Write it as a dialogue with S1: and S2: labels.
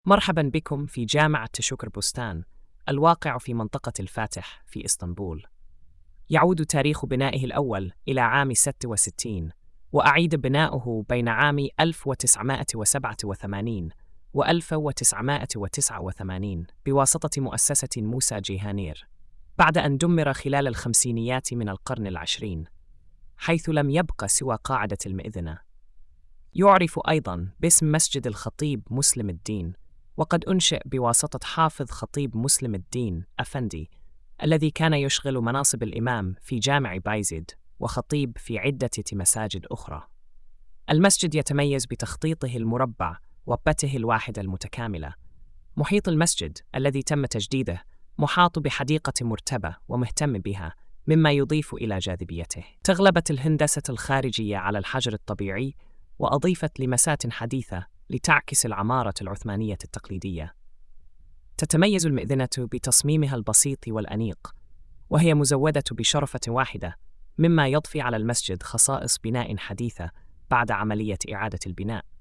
S1: مرحبا بكم في جامعة تشوكر بستان الواقع في منطقة الفاتح في إسطنبول. يعود تاريخ بنائه الأول إلى عام 66، وأعيد بناؤه بين عام 1987 و 1989 بواسطة مؤسسة موسى جيهانير، بعد أن دمر خلال الخمسينيات من القرن العشرين، حيث لم يبق سوى قاعدة المئذنة. يعرف أيضاً باسم مسجد الخطيب مسلم الدين، وقد أنشئ بواسطة حافظ خطيب مسلم الدين أفندي، الذي كان يشغل مناصب الإمام في جامع بايزيد وخطيب في عدة مساجد أخرى. المسجد يتميز بتخطيطه المربع وبته الواحدة المتكاملة. محيط المسجد الذي تم تجديده محاط بحديقة مرتبة ومهتم بها، مما يضيف إلى جاذبيته. تغلبت الهندسة الخارجية على الحجر الطبيعي، وأضيفت لمسات حديثة لتعكس العمارة العثمانية التقليدية. تتميز المئذنة بتصميمها البسيط والأنيق، وهي مزودة بشرفة واحدة، مما يضفي على المسجد خصائص بناء حديثة بعد عملية إعادة البناء.